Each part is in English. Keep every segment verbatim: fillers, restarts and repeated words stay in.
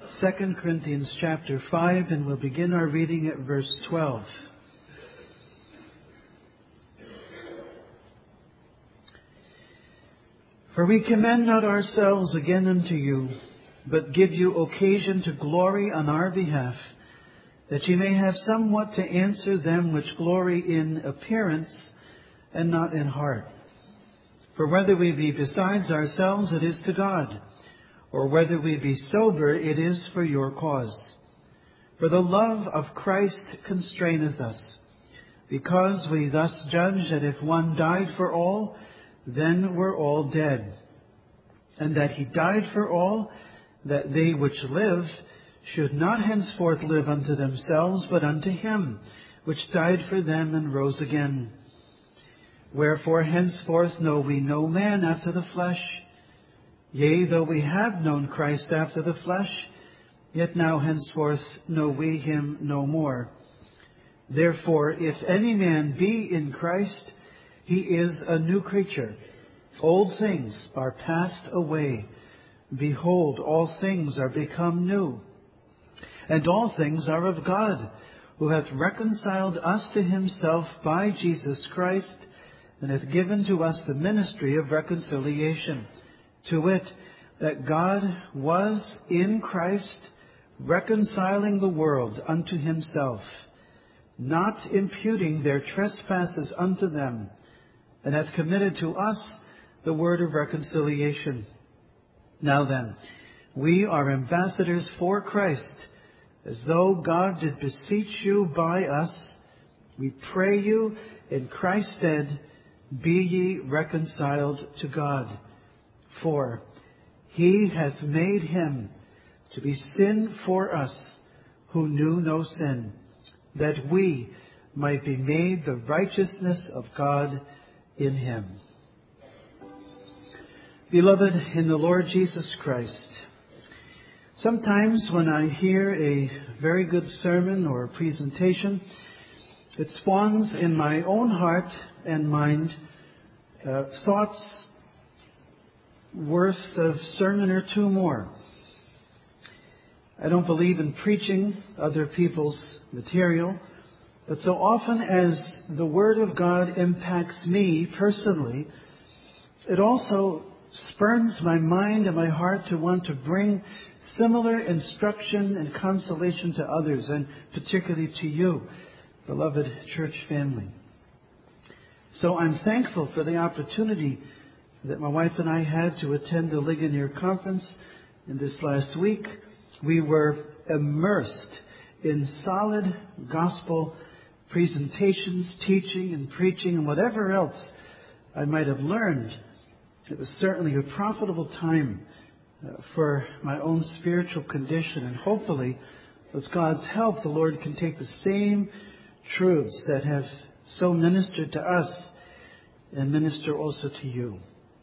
Second Corinthians chapter five, and we'll begin our reading at verse twelve. For we commend not ourselves again unto you, but give you occasion to glory on our behalf, that ye may have somewhat to answer them which glory in appearance and not in heart. For whether we be besides ourselves, it is to God, or whether we be sober, it is for your cause. For the love of Christ constraineth us, because we thus judge that if one died for all, then were all dead. And that he died for all, that they which live should not henceforth live unto themselves, but unto him which died for them and rose again. Wherefore henceforth know we no man after the flesh. Yea, though we have known Christ after the flesh, yet now henceforth know we him no more. Therefore, if any man be in Christ, he is a new creature. Old things are passed away. Behold, all things are become new. And all things are of God, who hath reconciled us to himself by Jesus Christ, and hath given to us the ministry of reconciliation. To wit, that God was in Christ reconciling the world unto himself, not imputing their trespasses unto them, and hath committed to us the word of reconciliation. Now then, we are ambassadors for Christ, as though God did beseech you by us. We pray you in Christ's stead, be ye reconciled to God. For he hath made him to be sin for us who knew no sin, that we might be made the righteousness of God in him. Beloved in the Lord Jesus Christ, sometimes when I hear a very good sermon or presentation, it spawns in my own heart and mind uh, thoughts worth a sermon or two more. I don't believe in preaching other people's material, but so often as the Word of God impacts me personally, it also spurns my mind and my heart to want to bring similar instruction and consolation to others, and particularly to you, beloved church family. So I'm thankful for the opportunity that my wife and I had to attend the Ligonier Conference in this last week. We were immersed in solid gospel presentations, teaching and preaching, and whatever else I might have learned. It was certainly a profitable time uh, for my own spiritual condition, and hopefully, with God's help, the Lord can take the same truths that have so ministered to us and minister also to you.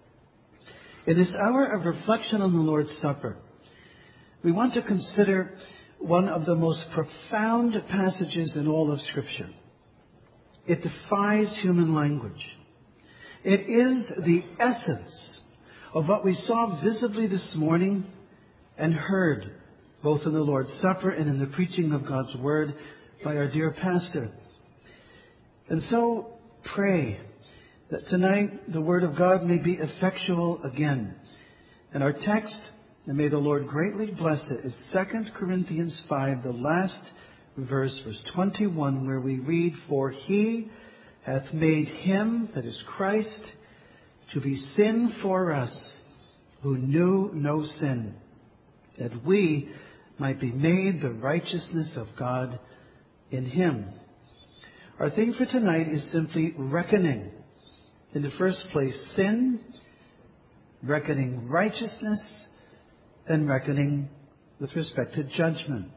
In this hour of reflection on the Lord's Supper, we want to consider one of the most profound passages in all of Scripture. It defies human language. It is the essence of what we saw visibly this morning and heard both in the Lord's Supper and in the preaching of God's Word by our dear pastor. And so pray that tonight the Word of God may be effectual again. And our text, and may the Lord greatly bless it, is Second Corinthians five, the last verse, verse twenty-one, where we read, For he hath made him, that is Christ, to be sin for us, who knew no sin, that we might be made the righteousness of God in him. Our theme for tonight is simply reckoning. In the first place, sin, reckoning righteousness, and reckoning with respect to judgment.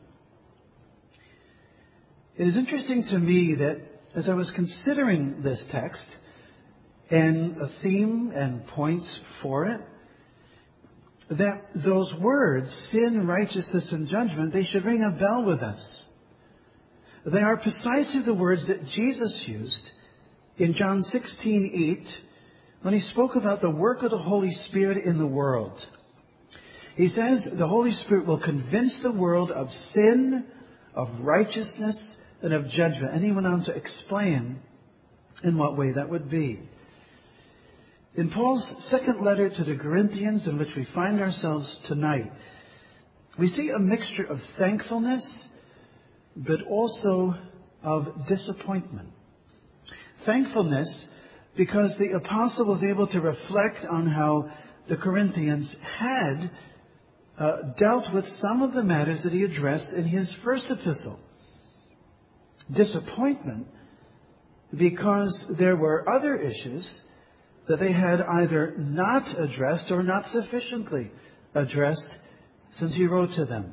It is interesting to me that as I was considering this text and a theme and points for it, that those words, sin, righteousness, and judgment, they should ring a bell with us. They are precisely the words that Jesus used in John sixteen eight when he spoke about the work of the Holy Spirit in the world. He says the Holy Spirit will convince the world of sin, of righteousness, and of judgment. And he went on to explain in what way that would be. In Paul's second letter to the Corinthians, in which we find ourselves tonight, we see a mixture of thankfulness, but also of disappointment. Thankfulness because the apostle was able to reflect on how the Corinthians had uh, dealt with some of the matters that he addressed in his first epistle. Disappointment because there were other issues that they had either not addressed or not sufficiently addressed since he wrote to them.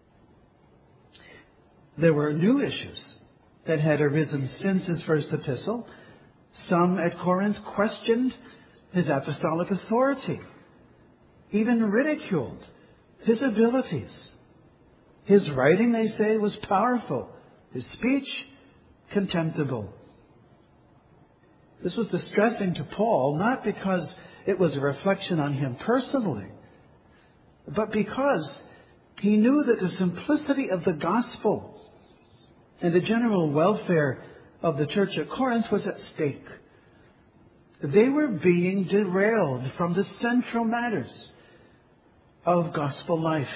There were new issues that had arisen since his first epistle. Some at Corinth questioned his apostolic authority, even ridiculed his abilities. His writing, they say, was powerful. His speech, contemptible. This was distressing to Paul, not because it was a reflection on him personally, but because he knew that the simplicity of the gospel and the general welfare of the church at Corinth was at stake. They were being derailed from the central matters of gospel life.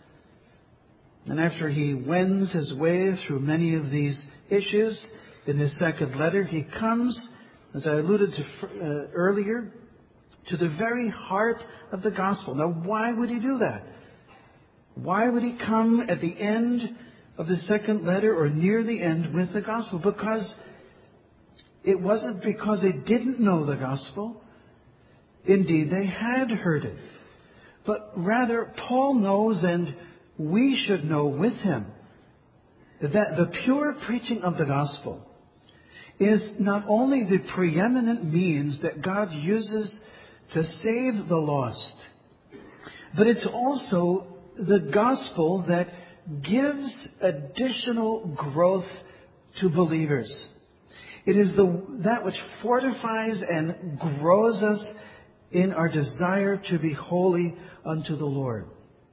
And after he wends his way through many of these issues in his second letter, he comes, as I alluded to uh, earlier, to the very heart of the gospel. Now, why would he do that? Why would he come at the end of the second letter or near the end with the gospel? Because it wasn't because they didn't know the gospel. Indeed, they had heard it. But rather, Paul knows, and we should know with him, that the pure preaching of the gospel is not only the preeminent means that God uses to save the lost, but it's also the gospel that gives additional growth to believers. It is the that which fortifies and grows us in our desire to be holy unto the Lord.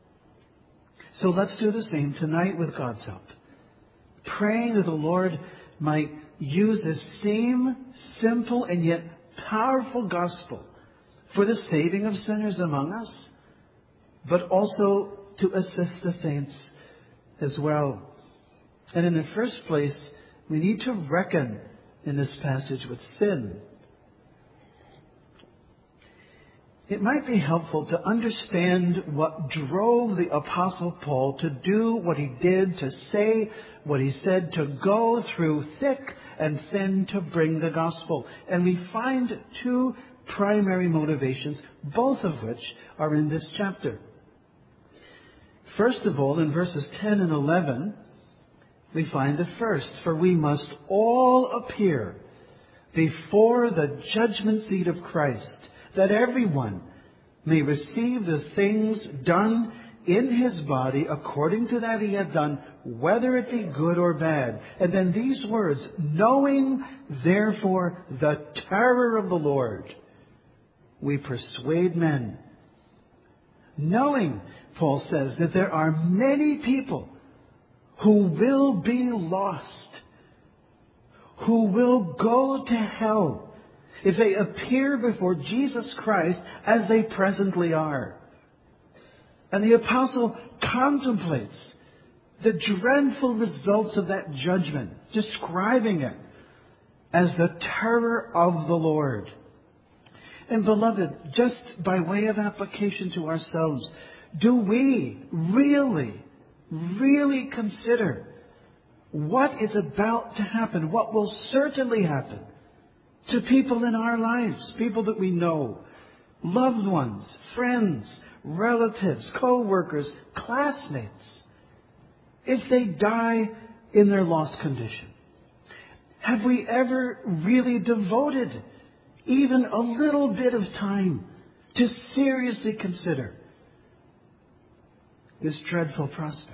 So let's do the same tonight with God's help, praying that the Lord might use this same simple and yet powerful gospel for the saving of sinners among us, but also to assist the saints as well. And in the first place, we need to reckon in this passage with sin. It might be helpful to understand what drove the Apostle Paul to do what he did, to say what he said, to go through thick and thin to bring the gospel. And we find two primary motivations, both of which are in this chapter. First of all, in verses ten and eleven, we find the first. For we must all appear before the judgment seat of Christ, that everyone may receive the things done in his body according to that he hath done, whether it be good or bad. And then these words, knowing therefore the terror of the Lord, we persuade men. Knowing, Paul says, that there are many people who will be lost, who will go to hell if they appear before Jesus Christ as they presently are. And the apostle contemplates the dreadful results of that judgment, describing it as the terror of the Lord. And beloved, just by way of application to ourselves, do we really, really consider what is about to happen, what will certainly happen to people in our lives, people that we know, loved ones, friends, relatives, co-workers, classmates, if they die in their lost condition? Have we ever really devoted even a little bit of time to seriously consider this dreadful prospect?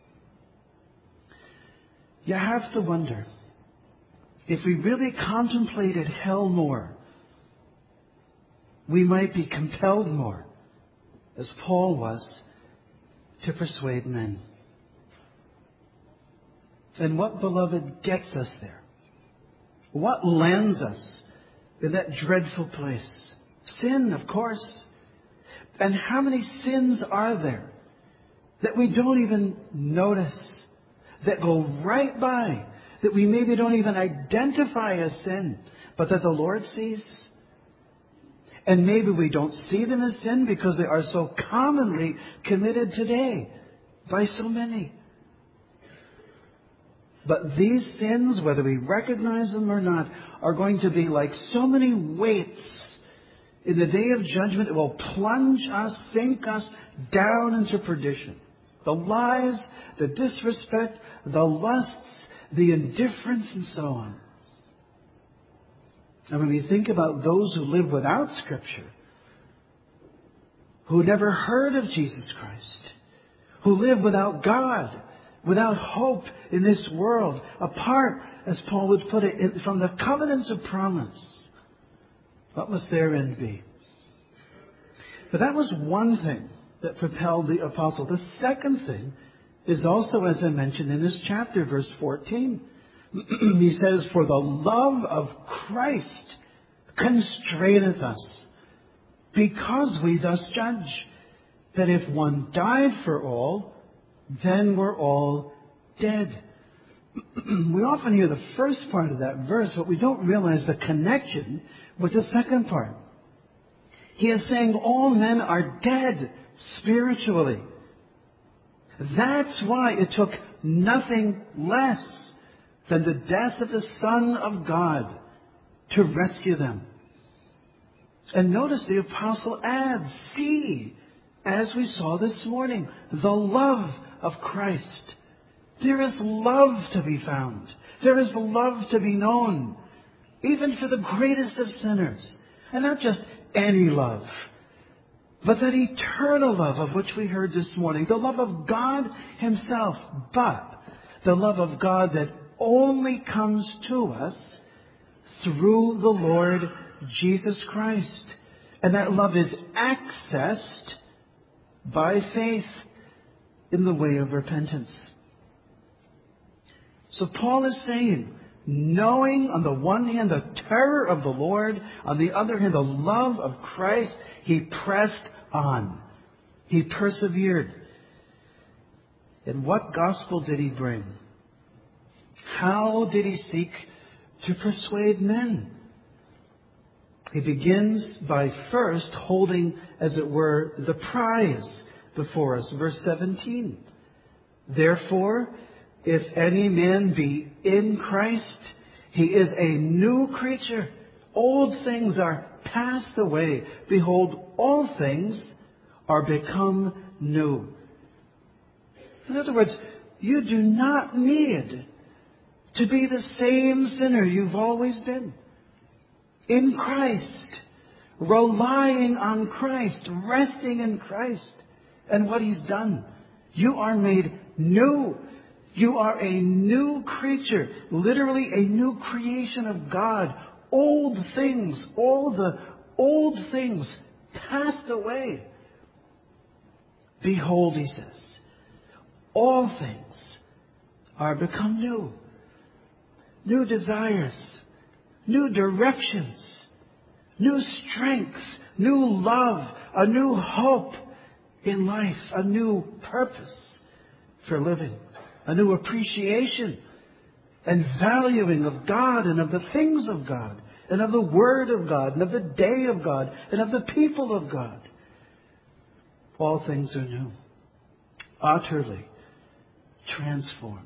You have to wonder, if we really contemplated hell more, we might be compelled more, as Paul was, to persuade men. And what, beloved, gets us there? What lands us in that dreadful place? Sin, of course. And how many sins are there that we don't even notice, that go right by, that we maybe don't even identify as sin, but that the Lord sees? And maybe we don't see them as sin because they are so commonly committed today by so many. But these sins, whether we recognize them or not, are going to be like so many weights. In the day of judgment, it will plunge us, sink us down into perdition. The lies, the disrespect, the lusts, the indifference, and so on. And when we think about those who live without Scripture, who never heard of Jesus Christ, who live without God, without hope in this world, apart, as Paul would put it, from the covenants of promise, what must their end be? But that was one thing that propelled the apostle. The second thing is also, as I mentioned in this chapter, verse fourteen. He says, "For the love of Christ constraineth us, because we thus judge, that if one died for all, then we're all dead." We often hear the first part of that verse, but we don't realize the connection with the second part. He is saying all men are dead spiritually. That's why it took nothing less than the death of the Son of God to rescue them. And notice the apostle adds, see, as we saw this morning, the love of Christ. There is love to be found. There is love to be known, even for the greatest of sinners. And not just any love, but that eternal love of which we heard this morning. The love of God Himself, but the love of God that only comes to us through the Lord Jesus Christ. And that love is accessed by faith in the way of repentance. So Paul is saying, knowing on the one hand the terror of the Lord, on the other hand the love of Christ, he pressed on. He persevered. And what gospel did he bring? How did he seek to persuade men? He begins by first holding, as it were, the prize before us. Verse seventeen. Therefore, if any man be in Christ, he is a new creature. Old things are passed away. Behold, all things are become new. In other words, you do not need to be the same sinner you've always been. In Christ, relying on Christ, resting in Christ and what He's done. You are made new. You are a new creature, literally a new creation of God. Old things, all the old things passed away. Behold, he says, all things are become new. New desires, new directions, new strengths, new love, a new hope in life, a new purpose for living, a new appreciation and valuing of God and of the things of God and of the Word of God and of the day of God and of the people of God. All things are new, utterly transformed.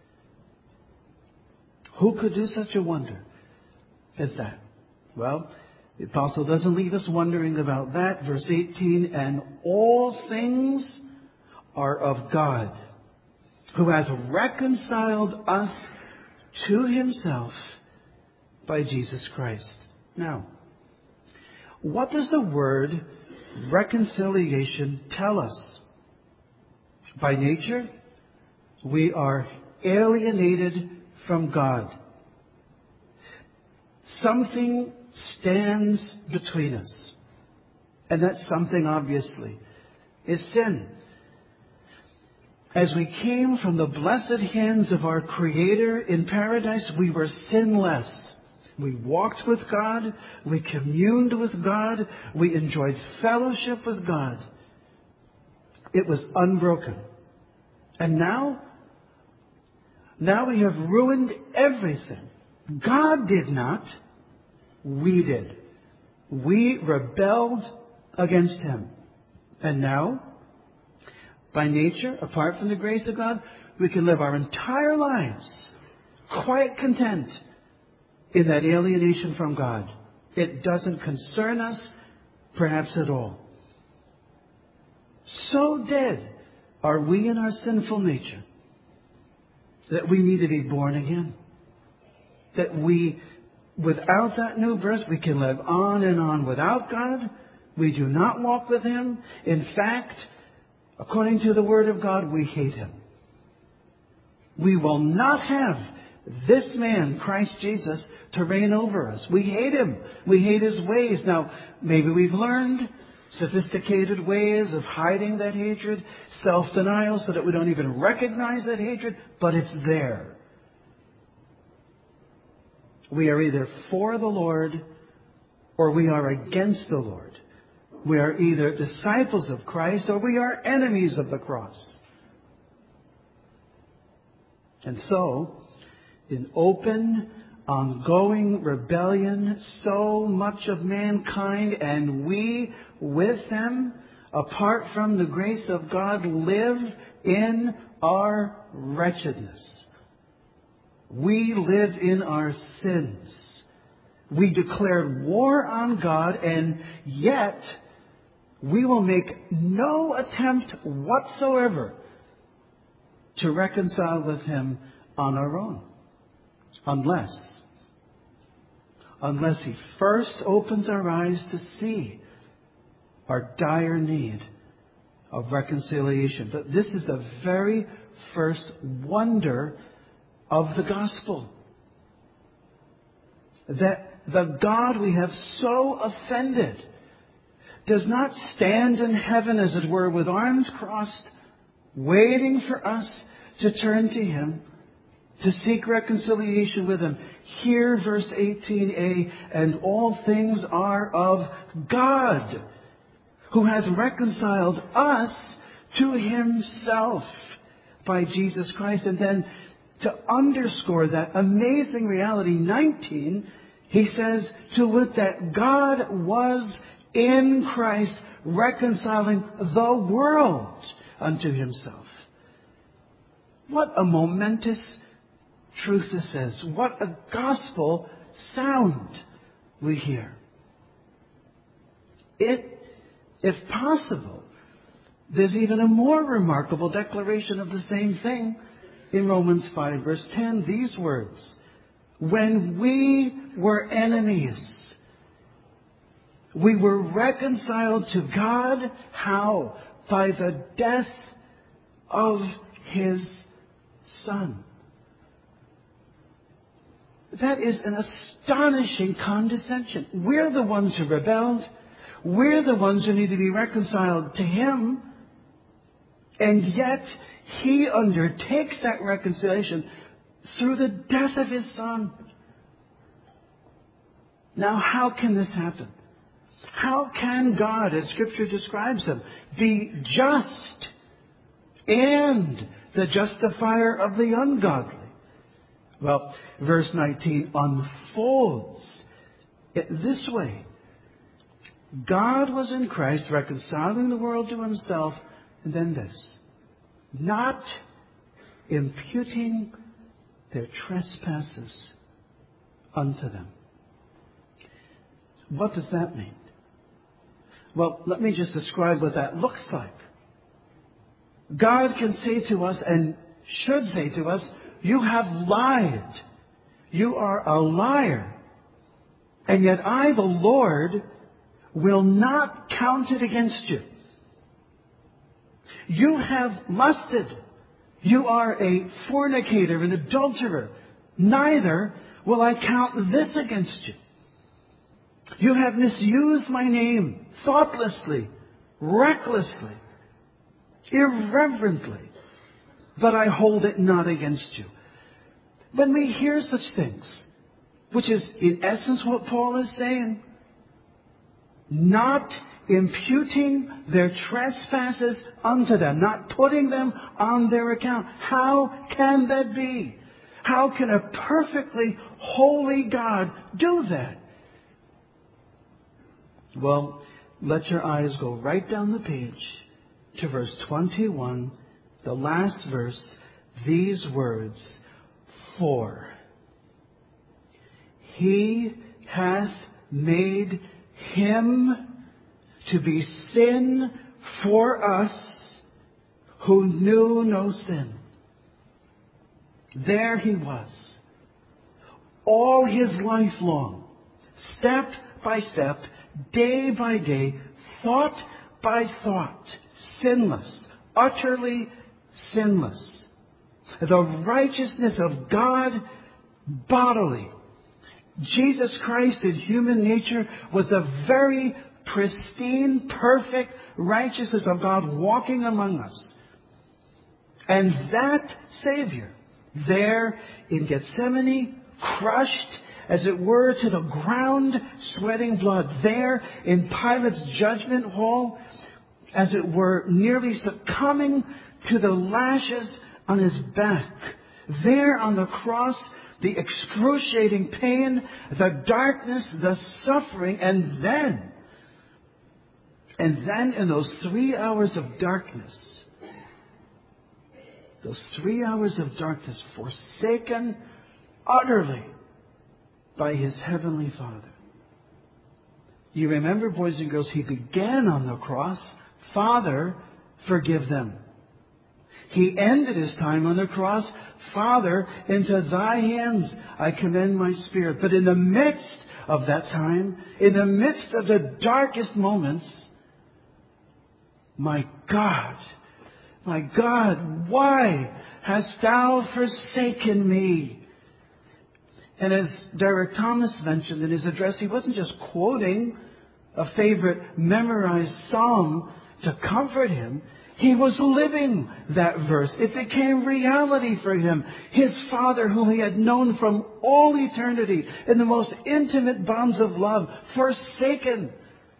Who could do such a wonder as that? Well, the apostle doesn't leave us wondering about that. Verse eighteen, and all things are of God, who hath reconciled us to Himself by Jesus Christ. Now, what does the word reconciliation tell us? By nature, we are alienated from God. Something stands between us. And that something, obviously, is sin. As we came from the blessed hands of our Creator in paradise, we were sinless. We walked with God. We communed with God. We enjoyed fellowship with God. It was unbroken. And now, now we have ruined everything. God did not. We did. We rebelled against Him. And now, by nature, apart from the grace of God, we can live our entire lives quite content in that alienation from God. It doesn't concern us, perhaps at all. So dead are we in our sinful nature that we need to be born again. That we, without that new birth, we can live on and on without God. We do not walk with Him. In fact, according to the Word of God, we hate Him. We will not have this man, Christ Jesus, to reign over us. We hate Him. We hate His ways. Now, maybe we've learned sophisticated ways of hiding that hatred, self-denial so that we don't even recognize that hatred, but it's there. We are either for the Lord or we are against the Lord. We are either disciples of Christ or we are enemies of the cross. And so, in open, ongoing rebellion, so much of mankind, and we with them, apart from the grace of God, live in our wretchedness. We live in our sins. We declared war on God, and yet we will make no attempt whatsoever to reconcile with Him on our own. Unless, unless He first opens our eyes to see our dire need of reconciliation. But this is the very first wonder of the gospel. That the God we have so offended does not stand in heaven, as it were, with arms crossed, waiting for us to turn to Him, to seek reconciliation with Him. Here, verse eighteen a, and all things are of God, who hath reconciled us to Himself by Jesus Christ. And then to underscore that amazing reality, nineteen, he says, to wit, that God was in Christ reconciling the world unto Himself. What a momentous truth this is. What a gospel sound we hear. It, if possible, there's even a more remarkable declaration of the same thing in Romans five, verse ten. These words, when we were enemies, we were reconciled to God. How? By the death of His Son. That is an astonishing condescension. We're the ones who rebelled. We're the ones who need to be reconciled to Him. And yet, He undertakes that reconciliation through the death of His Son. Now, how can this happen? How can God, as Scripture describes Him, be just and the justifier of the ungodly? Well, verse nineteen unfolds it this way. God was in Christ reconciling the world to Himself, and then this, not imputing their trespasses unto them. What does that mean? Well, let me just describe what that looks like. God can say to us, and should say to us, you have lied. You are a liar. And yet I, the Lord, will not count it against you. You have lusted. You are a fornicator, an adulterer. Neither will I count this against you. You have misused my name thoughtlessly, recklessly, irreverently. but I hold it not against you. When we hear such things, which is in essence what Paul is saying, not imputing their trespasses unto them, not putting them on their account. How can that be? How can a perfectly holy God do that? Well, let your eyes go right down the page to verse twenty-one, the last verse, these words, for He hath made Him to be sin for us who knew no sin. There He was, all His life long, step by step, day by day, thought by thought, sinless, utterly sinless. The righteousness of God bodily. Jesus Christ in human nature was the very pristine, perfect righteousness of God walking among us. And that Savior, there in Gethsemane, crushed, as it were, to the ground, sweating blood. There in Pilate's judgment hall, as it were, nearly succumbing to the lashes on His back. There on the cross, the excruciating pain, the darkness, the suffering, and then, and then in those three hours of darkness, those three hours of darkness, forsaken utterly by His Heavenly Father. You remember, boys and girls, He began on the cross, Father, forgive them. He ended His time on the cross, Father, into Thy hands I commend my spirit. But in the midst of that time, in the midst of the darkest moments, my God, my God, why hast Thou forsaken me? And as Derek Thomas mentioned in his address, he wasn't just quoting a favorite memorized psalm to comfort him. He was living that verse. It became reality for him. His Father, whom he had known from all eternity in the most intimate bonds of love, forsaken.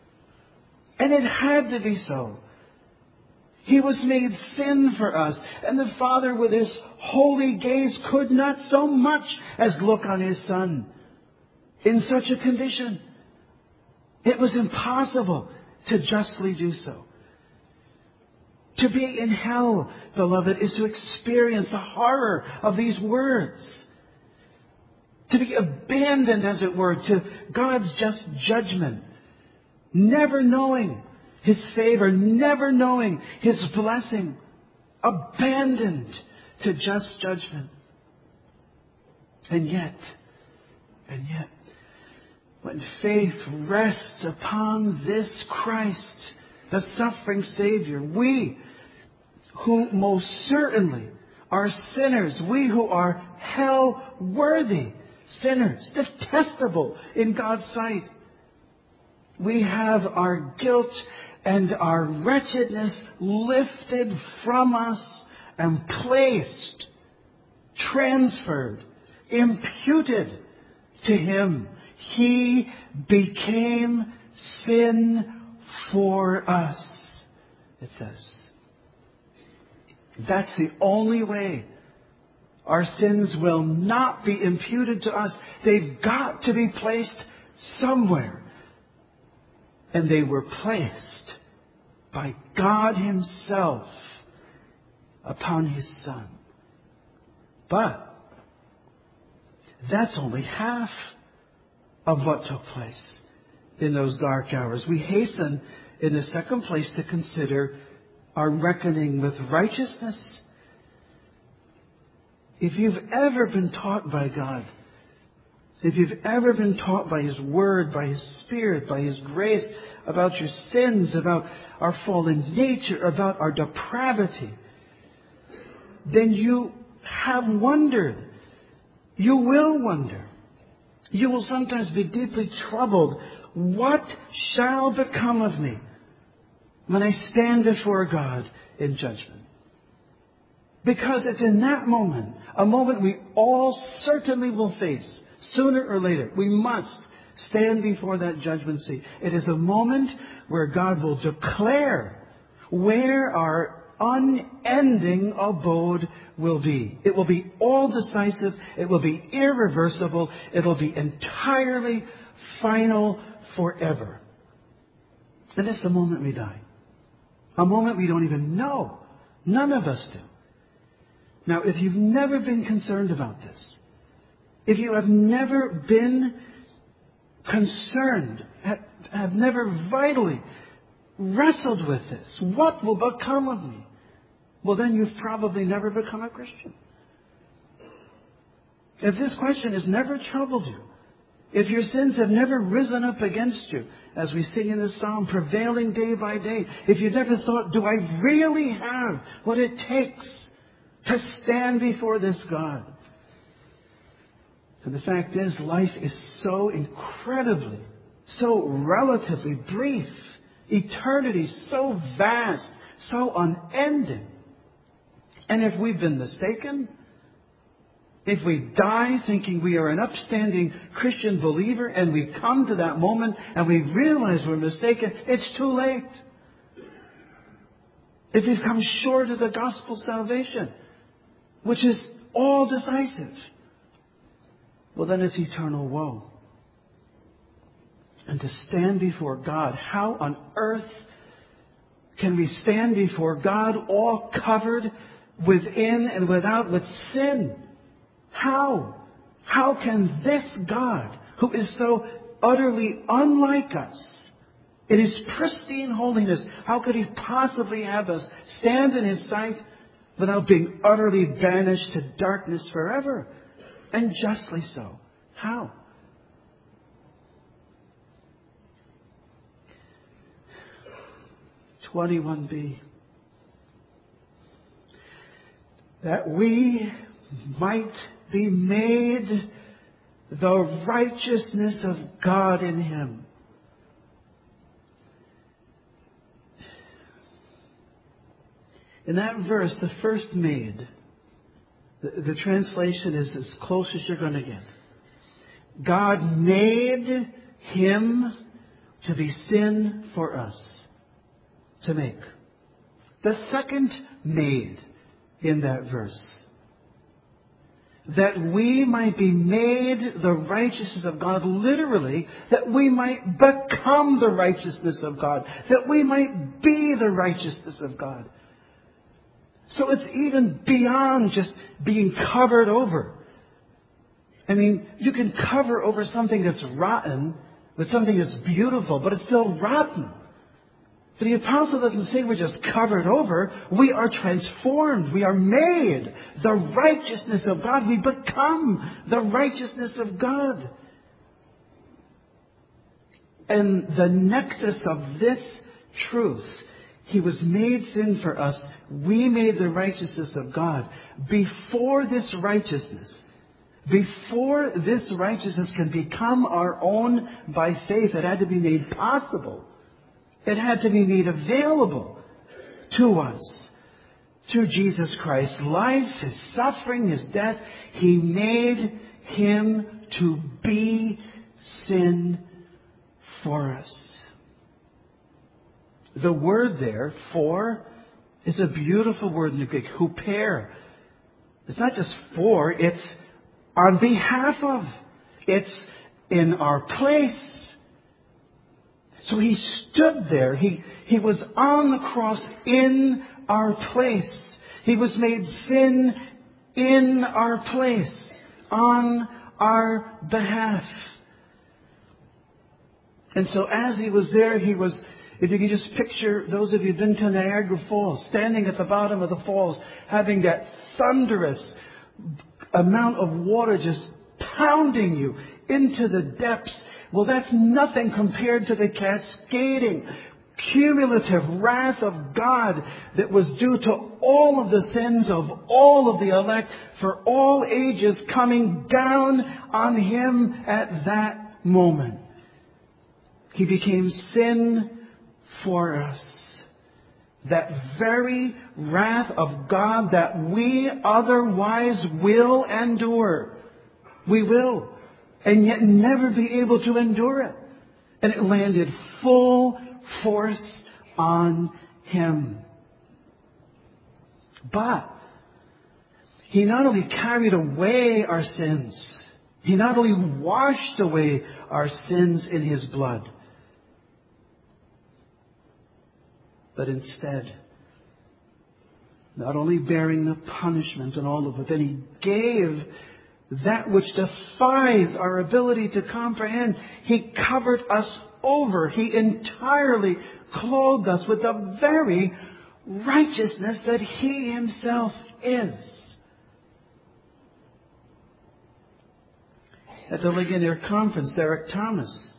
And it had to be so. He was made sin for us. And the Father, with His holy gaze, could not so much as look on His Son in such a condition. It was impossible to justly do so. To be in hell, beloved, is to experience the horror of these words. To be abandoned, as it were, to God's just judgment. Never knowing His favor, never knowing His blessing. Abandoned to just judgment. And yet, and yet, when faith rests upon this Christ, the suffering Savior, we who most certainly are sinners, we who are hell-worthy sinners, detestable in God's sight, we have our guilt and our wretchedness lifted from us and placed, transferred, imputed to Him. He became sin for us, it says. That's the only way our sins will not be imputed to us. They've got to be placed somewhere. And they were placed by God Himself upon His Son. But that's only half of what took place in those dark hours. We hasten in the second place to consider our reckoning with righteousness. If you've ever been taught by God, if you've ever been taught by His Word, by His Spirit, by His grace, about your sins, about our fallen nature, about our depravity, then you have wondered. You will wonder. You will sometimes be deeply troubled. What shall become of me when I stand before God in judgment? Because it's in that moment, a moment we all certainly will face, sooner or later. We must stand before that judgment seat. It is a moment where God will declare where our unending abode will be. It will be all decisive. It will be irreversible. It will be entirely final forever. And it's the moment we die. A moment we don't even know. None of us do. Now, if you've never been concerned about this, if you have never been concerned, have never vitally wrestled with this, what will become of me? Well, then you've probably never become a Christian. If this question has never troubled you, if your sins have never risen up against you, as we sing in the psalm, prevailing day by day, if you've never thought, do I really have what it takes to stand before this God? And the fact is, life is so incredibly, so relatively brief. Eternity so vast, so unending. And if we've been mistaken, if we die thinking we are an upstanding Christian believer and we come to that moment and we realize we're mistaken, it's too late. If we've come short of the gospel salvation, which is all decisive, well, then it's eternal woe. And to stand before God, how on earth can we stand before God all covered within and without with sin? How? How can this God, who is so utterly unlike us, in His pristine holiness, how could He possibly have us stand in His sight without being utterly banished to darkness forever? And justly so. How? twenty-one b. That we might be made the righteousness of God in Him. In that verse, the first made, the, the translation is as close as you're going to get. God made Him to be sin for us. To make. The second made in that verse. That we might be made the righteousness of God, literally, that we might become the righteousness of God, that we might be the righteousness of God. So it's even beyond just being covered over. I mean, you can cover over something that's rotten with something that's beautiful, but it's still rotten. But the apostle doesn't say we're just covered over. We are transformed. We are made the righteousness of God. We become the righteousness of God. And the nexus of this truth, He was made sin for us. We made the righteousness of God. Before this righteousness, before this righteousness can become our own by faith, it had to be made possible. It had to be made available to us through Jesus Christ's life, His suffering, His death. He made Him to be sin for us. The word there, for, is a beautiful word in the Greek, huper. It's not just for, it's on behalf of. It's in our place. So He stood there. He, he was on the cross in our place. He was made sin in our place, on our behalf. And so as He was there, He was, if you can just picture, those of you who've been to Niagara Falls, standing at the bottom of the falls, having that thunderous amount of water just pounding you into the depths. Well, that's nothing compared to the cascading, cumulative wrath of God that was due to all of the sins of all of the elect for all ages coming down on Him at that moment. He became sin for us. that very wrath of God that we otherwise will endure. We will. And yet never be able to endure it. And it landed full force on Him. But He not only carried away our sins, He not only washed away our sins in His blood, but instead, not only bearing the punishment and all of it, then He gave that which defies our ability to comprehend. He covered us over. He entirely clothed us with the very righteousness that He Himself is. At the Ligonier Conference, Derek Thomas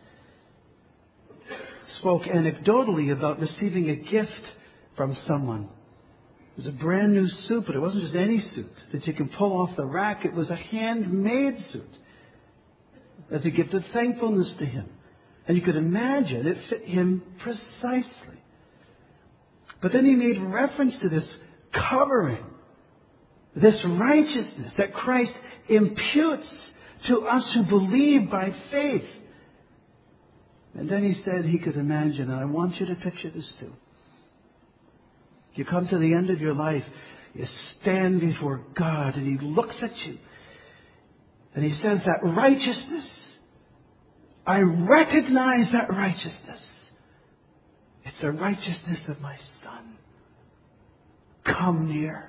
spoke anecdotally about receiving a gift from someone. It was a brand new suit, but it wasn't just any suit that you can pull off the rack. It was a handmade suit as a gift of thankfulness to him. And you could imagine it fit him precisely. But then he made reference to this covering, this righteousness that Christ imputes to us who believe by faith. And then he said he could imagine, and I want you to picture this too. You come to the end of your life, you stand before God, and He looks at you, and He says, that righteousness, I recognize that righteousness. It's the righteousness of my Son. Come near.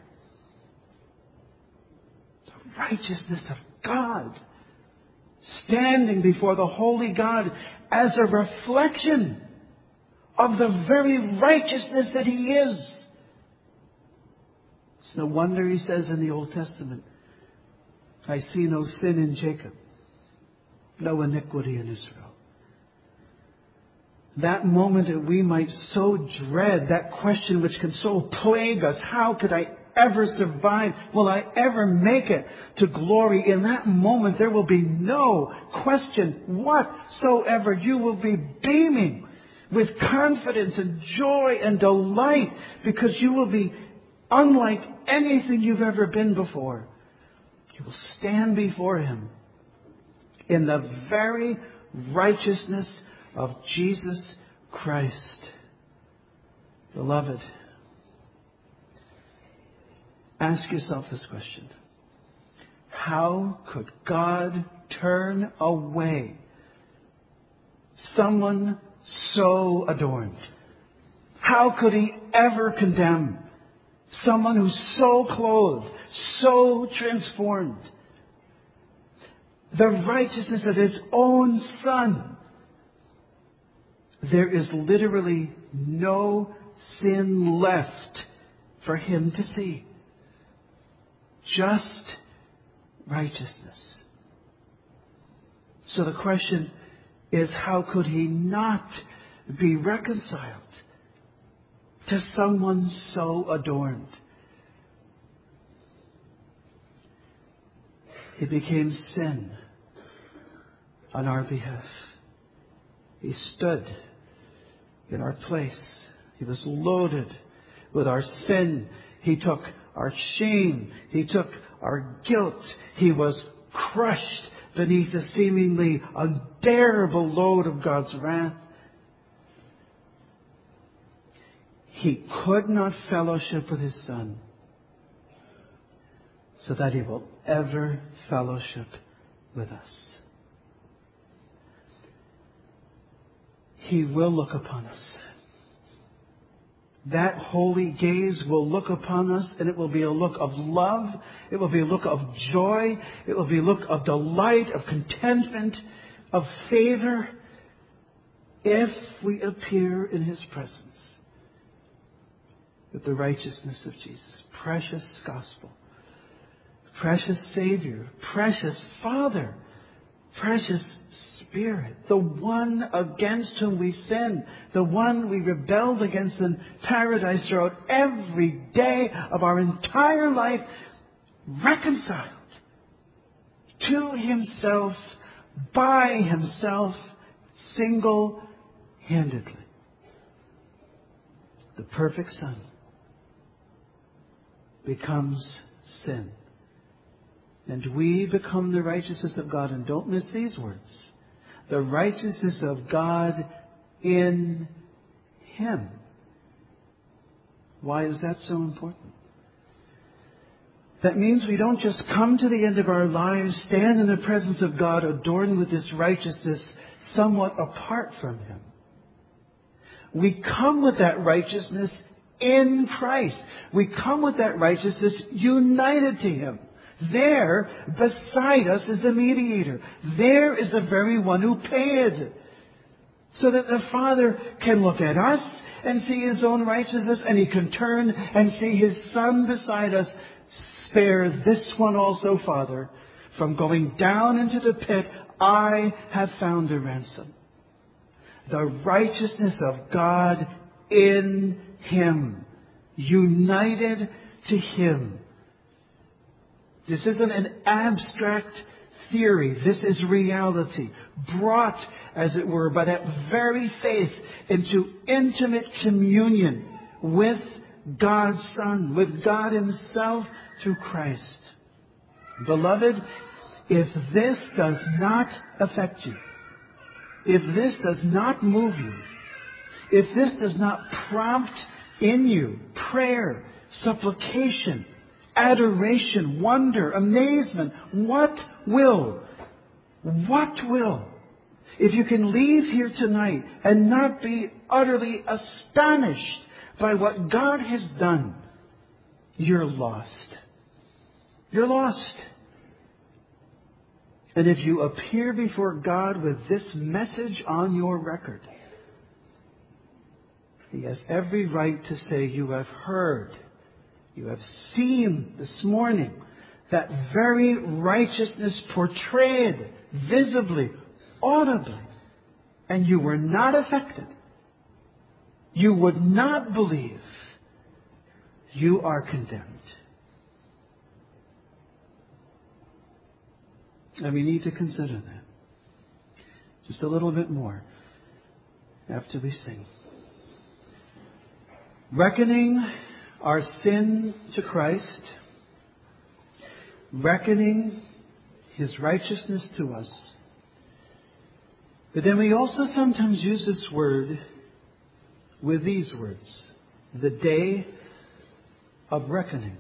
The righteousness of God, standing before the holy God as a reflection of the very righteousness that He is. It's no wonder He says in the Old Testament, I see no sin in Jacob, no iniquity in Israel. That moment that we might so dread, that question which can so plague us, how could I ever survive? Will I ever make it to glory? In that moment there will be no question whatsoever. You will be beaming with confidence and joy and delight, because you will be unlike anything you've ever been before. You will stand before Him in the very righteousness of Jesus Christ. Beloved, ask yourself this question. How could God turn away someone so adorned? How could He ever condemn someone who's so clothed, so transformed? The righteousness of His own Son. There is literally no sin left for Him to see. Just righteousness. So the question is, how could He not be reconciled to someone so adorned? He became sin on our behalf. He stood in our place. He was loaded with our sin. He took our shame. He took our guilt. He was crushed beneath the seemingly unbearable load of God's wrath. He could not fellowship with His Son, so that He will ever fellowship with us. He will look upon us. That holy gaze will look upon us, and it will be a look of love. It will be a look of joy. It will be a look of delight, of contentment, of favor, if we appear in His presence with the righteousness of Jesus. Precious gospel. Precious Savior. Precious Father. Precious Spirit. The one against whom we sinned. The one we rebelled against in paradise throughout every day of our entire life. Reconciled to Himself, by Himself, single-handedly. The perfect Son. becomes sin. And we become the righteousness of God. And don't miss these words. The righteousness of God in Him. Why is that so important? That means we don't just come to the end of our lives, stand in the presence of God, adorned with this righteousness, somewhat apart from Him. We come with that righteousness in Christ. We come with that righteousness united to Him. There, beside us, is the mediator. There is the very one who paid. So that the Father can look at us and see His own righteousness, and He can turn and see His Son beside us. Spare this one also, Father, from going down into the pit. I have found a ransom. The righteousness of God in Him. United to Him. This isn't an abstract theory. This is reality. Brought, as it were, by that very faith into intimate communion with God's Son, with God Himself through Christ. Beloved, if this does not affect you, if this does not move you, if this does not prompt in you prayer, supplication, adoration, wonder, amazement, what will? What will? If you can leave here tonight and not be utterly astonished by what God has done, you're lost. You're lost. And if you appear before God with this message on your record, He has every right to say, you have heard, you have seen this morning that very righteousness portrayed visibly, audibly, and you were not affected. You would not believe. You are condemned. And we need to consider that just a little bit more after we sing. Reckoning our sin to Christ, reckoning His righteousness to us. But then we also sometimes use this word with these words, the day of reckoning.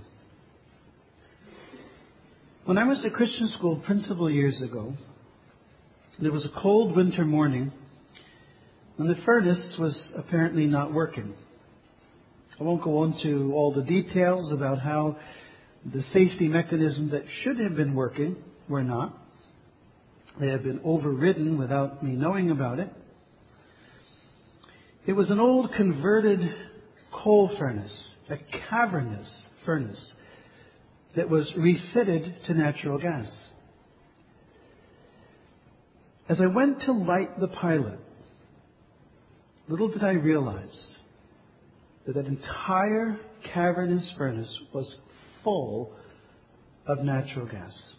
When I was at Christian school principal years ago, there was a cold winter morning and the furnace was apparently not working. I won't go into all the details about how the safety mechanisms that should have been working were not. They had been overridden without me knowing about it. It was an old converted coal furnace, a cavernous furnace that was refitted to natural gas. As I went to light the pilot, little did I realize that that entire cavernous furnace was full of natural gas.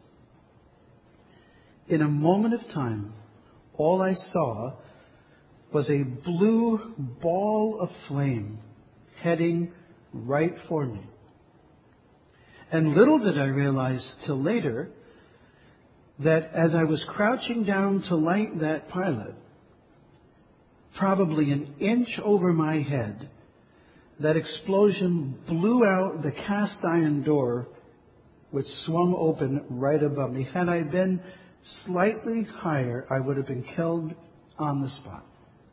In a moment of time, all I saw was a blue ball of flame heading right for me. And little did I realize till later that as I was crouching down to light that pilot, probably an inch over my head, that explosion blew out the cast iron door which swung open right above me. Had I been slightly higher, I would have been killed on the spot.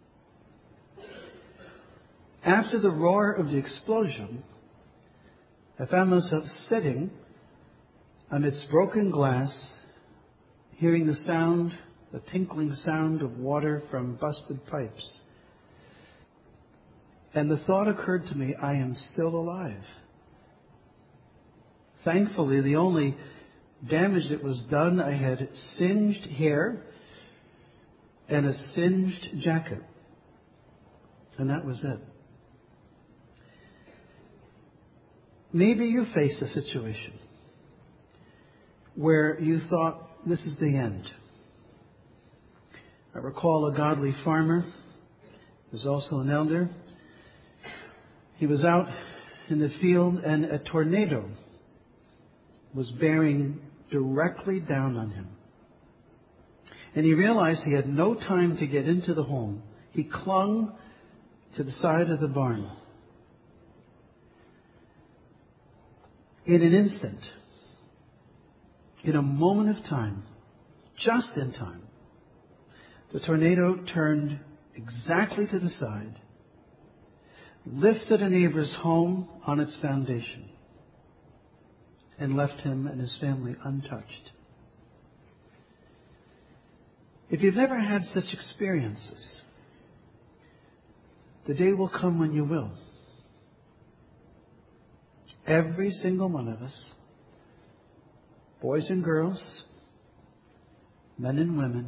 After the roar of the explosion, I found myself sitting amidst broken glass, hearing the sound, the tinkling sound of water from busted pipes. And the thought occurred to me, I am still alive. Thankfully, the only damage that was done, I had singed hair and a singed jacket. And that was it. Maybe you face a situation where you thought, this is the end. I recall a godly farmer, who was also an elder. He was out in the field, and a tornado was bearing directly down on him. And he realized he had no time to get into the home. He clung to the side of the barn. In an instant, in a moment of time, just in time, the tornado turned exactly to the side, lifted a neighbor's home on its foundation, and left him and his family untouched. If you've never had such experiences, the day will come when you will. Every single one of us, boys and girls, men and women,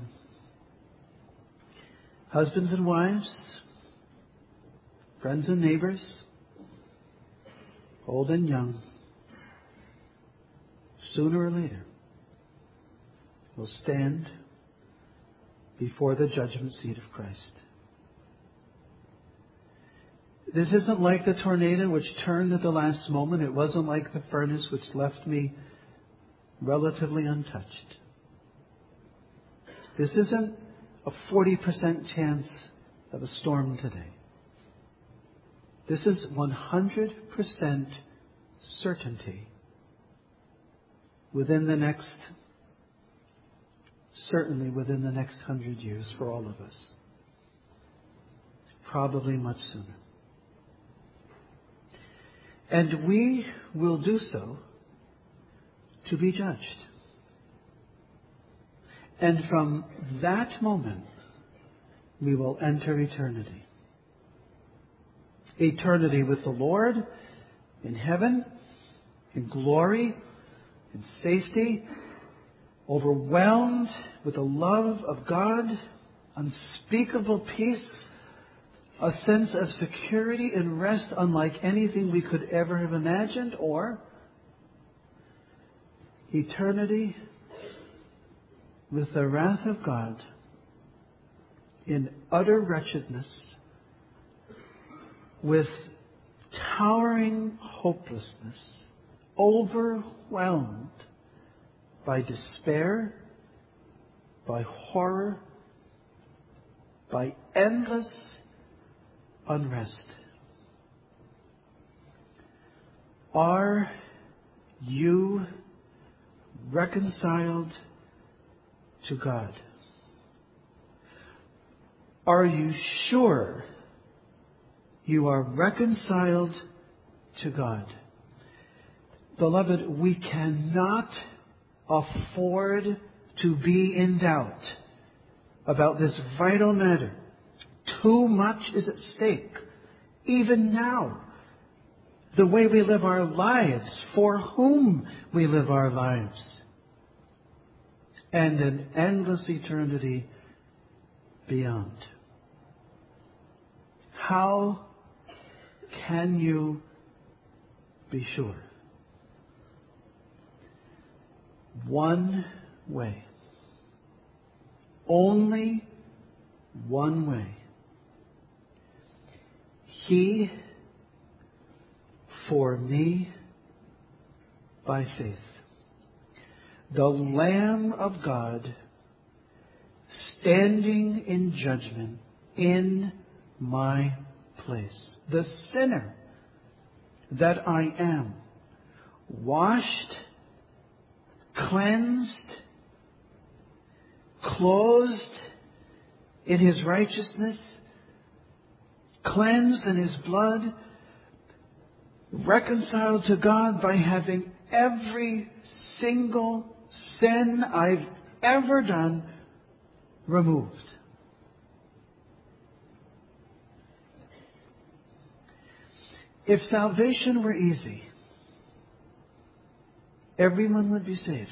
husbands and wives, friends and neighbors, old and young, sooner or later will stand before the judgment seat of Christ. This isn't like the tornado which turned at the last moment. It wasn't like the furnace which left me relatively untouched. This isn't a forty percent chance of a storm today. This is one hundred percent certainty within the next, certainly within the next hundred years for all of us. Probably much sooner. And we will do so to be judged. And from that moment, we will enter eternity. Eternity with the Lord in heaven, in glory, in safety, overwhelmed with the love of God, unspeakable peace, a sense of security and rest unlike anything we could ever have imagined, or eternity with the wrath of God in utter wretchedness, with towering hopelessness, overwhelmed by despair, by horror, by endless unrest. Are you reconciled to God? Are you sure you are reconciled to God? Beloved, we cannot afford to be in doubt about this vital matter. Too much is at stake. Even now, the way we live our lives, for whom we live our lives, and an endless eternity beyond. How can you be sure? One way. Only one way. He, for me, by faith. The Lamb of God, standing in judgment in my place. The sinner that I am, washed, cleansed, clothed in His righteousness, cleansed in His blood, reconciled to God by having every single sin I've ever done removed. If salvation were easy, everyone would be saved.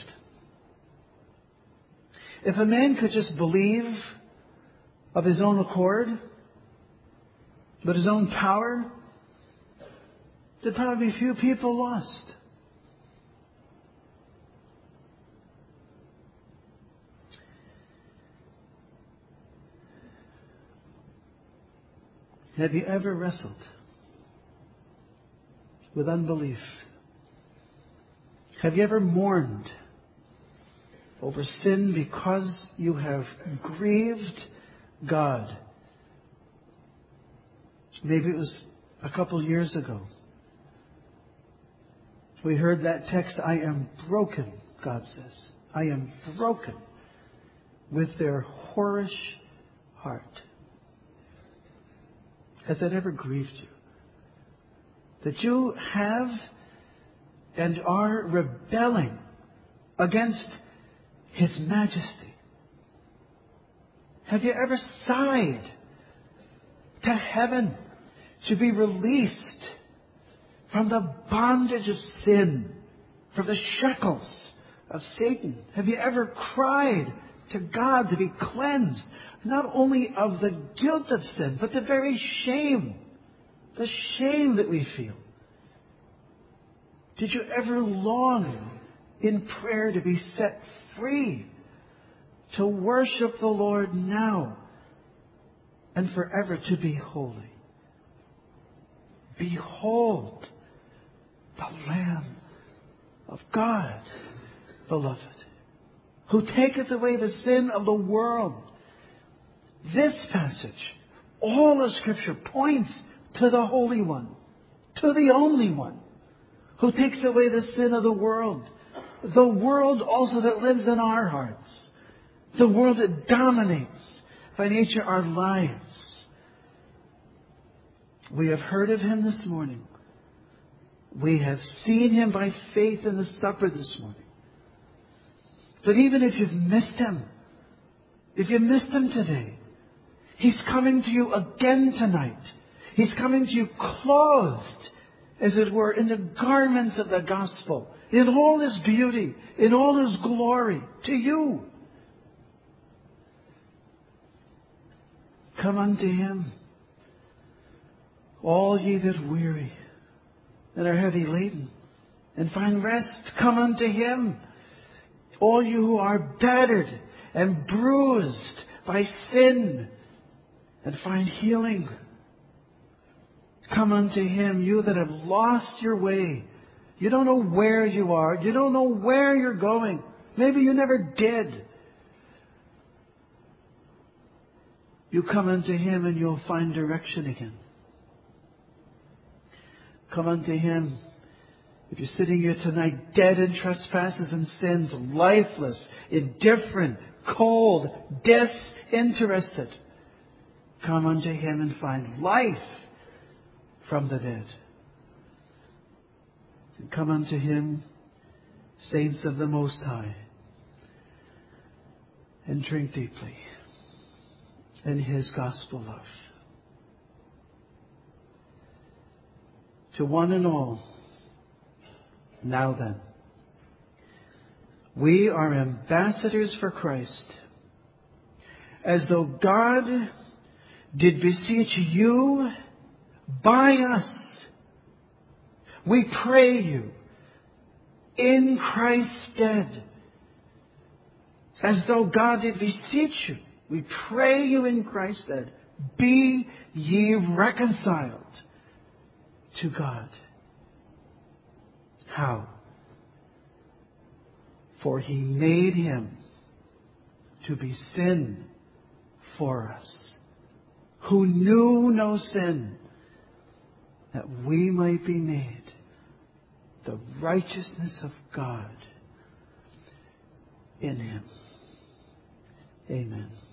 If a man could just believe of his own accord, but his own power, there'd probably be few people lost. Have you ever wrestled with unbelief? Have you ever mourned over sin because you have grieved God? Maybe it was a couple years ago. We heard that text, I am broken, God says. I am broken with their whorish heart. Has that ever grieved you? That you have and are rebelling against His majesty? Have you ever sighed to heaven to be released from the bondage of sin, from the shackles of Satan? Have you ever cried to God to be cleansed, not only of the guilt of sin, but the very shame, the shame that we feel? Did you ever long in prayer to be set free, to worship the Lord now and forever, to be holy? Behold the Lamb of God, beloved, who taketh away the sin of the world. This passage, all of Scripture, points to the Holy One, to the only One who takes away the sin of the world. The world also that lives in our hearts. The world that dominates by nature our lives. We have heard of Him this morning. We have seen Him by faith in the supper this morning. But even if you've missed Him, if you missed Him today, He's coming to you again tonight. He's coming to you clothed, as it were, in the garments of the gospel, in all His beauty, in all His glory, to you. Come unto Him, all ye that weary and are heavy laden, and find rest. Come unto Him, all you who are battered and bruised by sin, and find healing. Come unto Him, you that have lost your way. You don't know where you are. You don't know where you're going. Maybe you never did. You come unto Him and you'll find direction again. Come unto Him. If you're sitting here tonight dead in trespasses and sins, lifeless, indifferent, cold, disinterested, come unto Him and find life from the dead. And come unto Him, saints of the Most High, and drink deeply in His gospel love. To one and all, now then, we are ambassadors for Christ, as though God did beseech you by us. We pray you in Christ's stead, as though God did beseech you. We pray you in Christ's stead, be ye reconciled to God. How? For He made Him to be sin for us, who knew no sin, that we might be made the righteousness of God in Him. Amen.